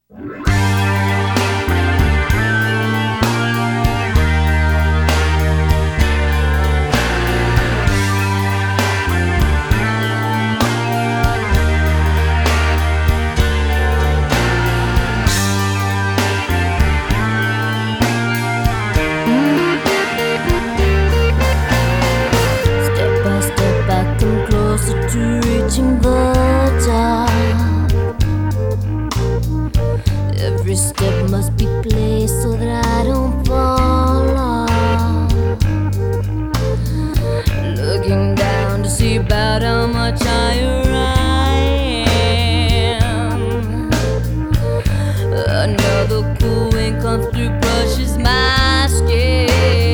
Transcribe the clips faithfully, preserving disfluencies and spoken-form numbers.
Every step must be placed so that I don't fall off. Looking down to see about how much higher I am. Another cool wind comes through, brushes my skin.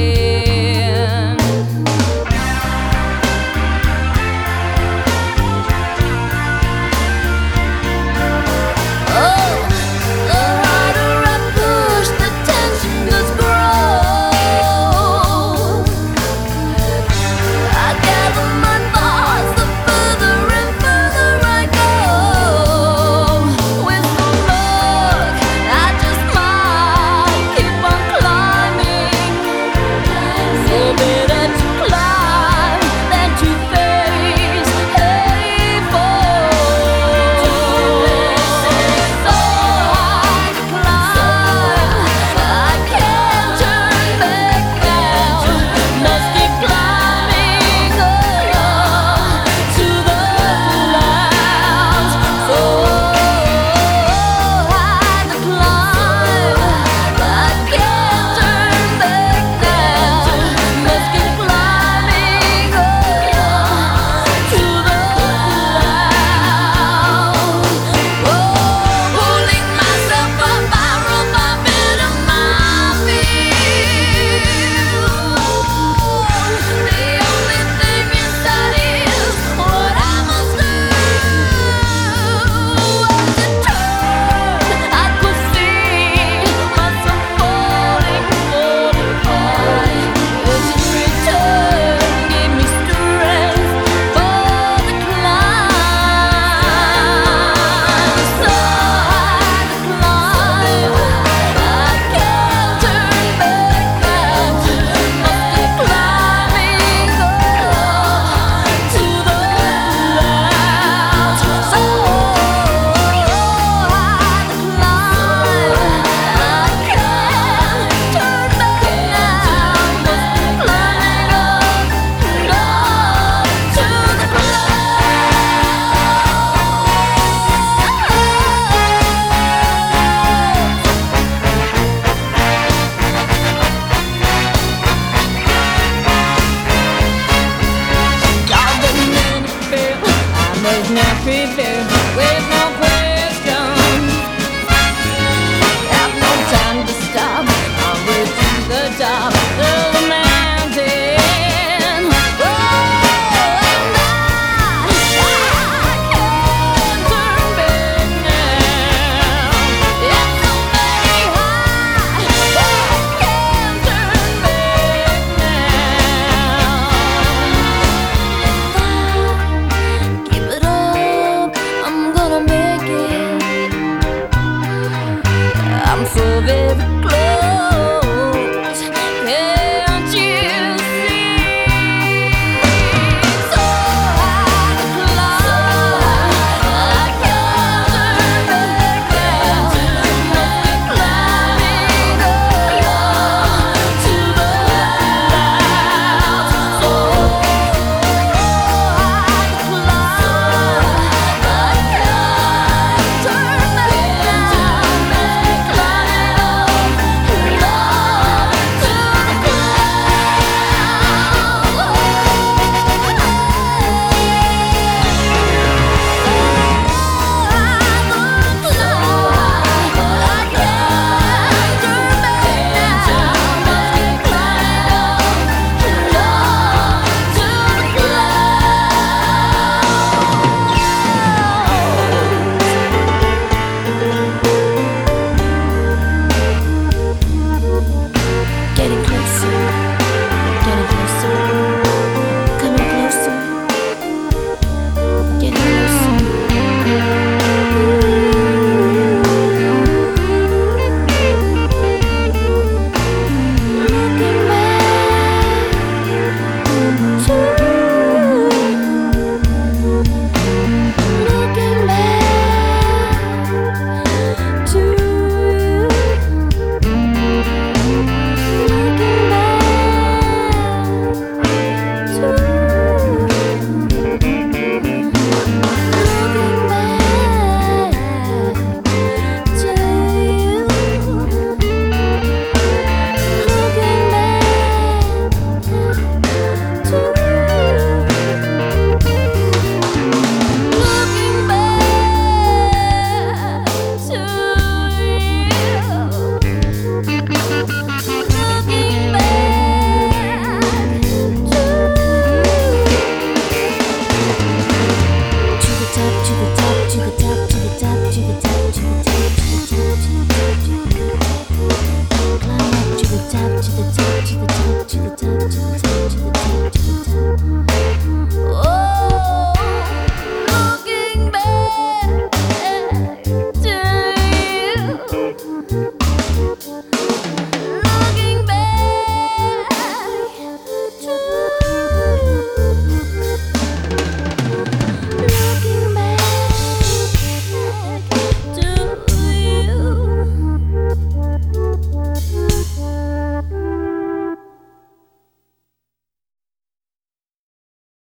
With no question, have no time to stop. I'm way to the top of the mountain. Oh, and I, I can't turn back now. It's so very high, but I can't turn back now. Keep it up, I'm gonna make it. I'm so very